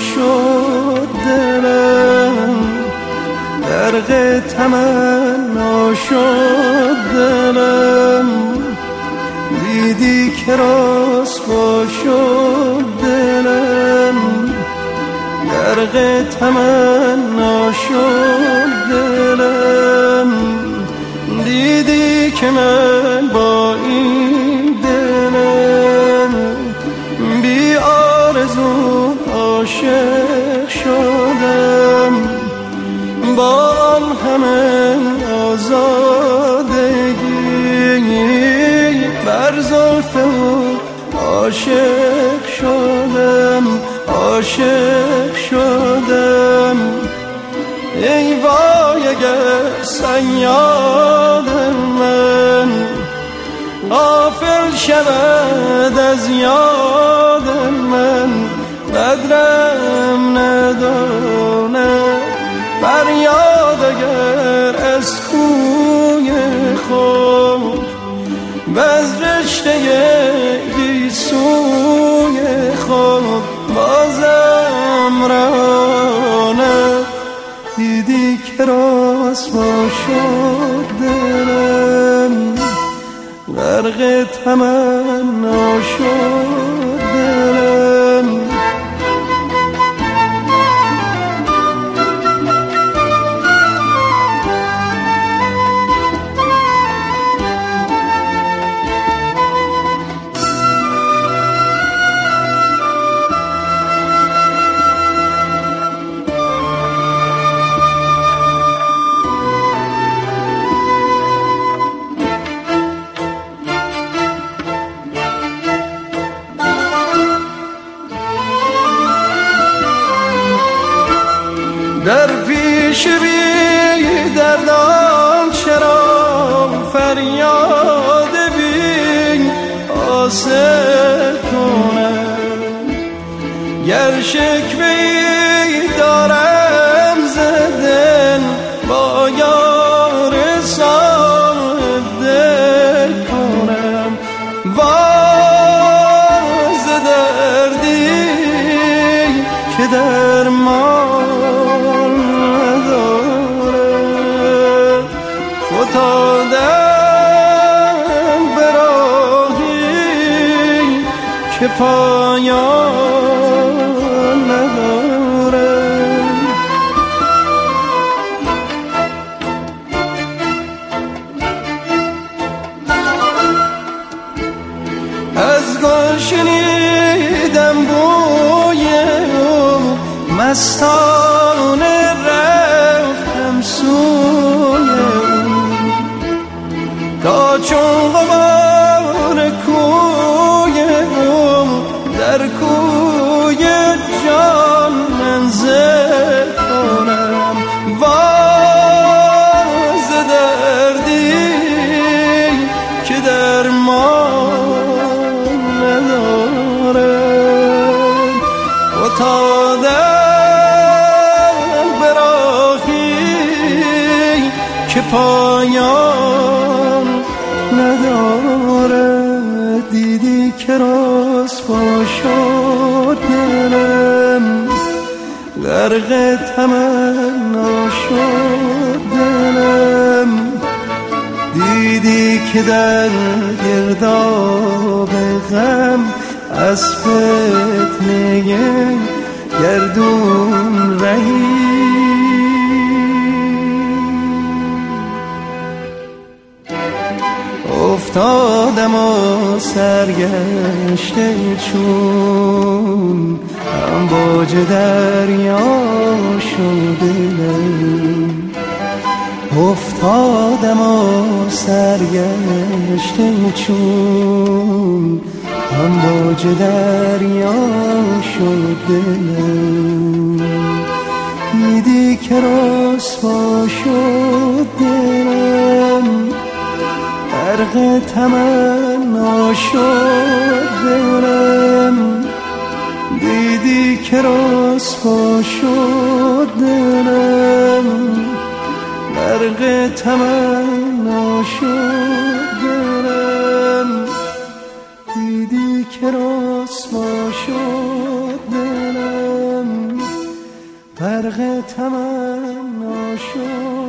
شد دلم، غرق تمنا شد دلم، دیدی که رسوا شد دلم، غرق تمنا شد دلم، دیدی که من با این دلم بی آرزو عاشق شدم، با آن همه آزادگی بر زلف او عاشق شدم، عاشق شدم. ای وای اگر صیاد من غافل شود از یاد من، قدرم نداند فریاد اگر از کوی خود و از رشته گیسوی خود بازم راند، دیدی که رسوا شد دلم، غرق تمنا شد دلم. در پیش بی دردان چرا فریاد بی آسه کنم، گر شکوه‌ای دارم ز دل با یار صاحب دل کنم، واز دردی که در ما فتادم به راهی که پایان ندارم، از گل شنیدم بوی او مستانه رفتم سوی تا چون غبار کوی او در کوی جان منزل کنم، واز دردی که در ما ندارم، فتادم به راهی که پایان نداره، دیدی که رسوا شد دلم، غرق تمنا شد دلم، دیدی که در گرداب غم از فتنه گردون رهی، افتادم و سرگشته چون امواج دریا شده، افتادم و سرگشته چون امواج دریا شده، دیدی که رسوا شد دلم، غرق تمنا شد دلم، دیدی که رسوا شد دلم، غرق تمنا شد دلم، دیدی که رسوا شد دلم. غرق تمنا شد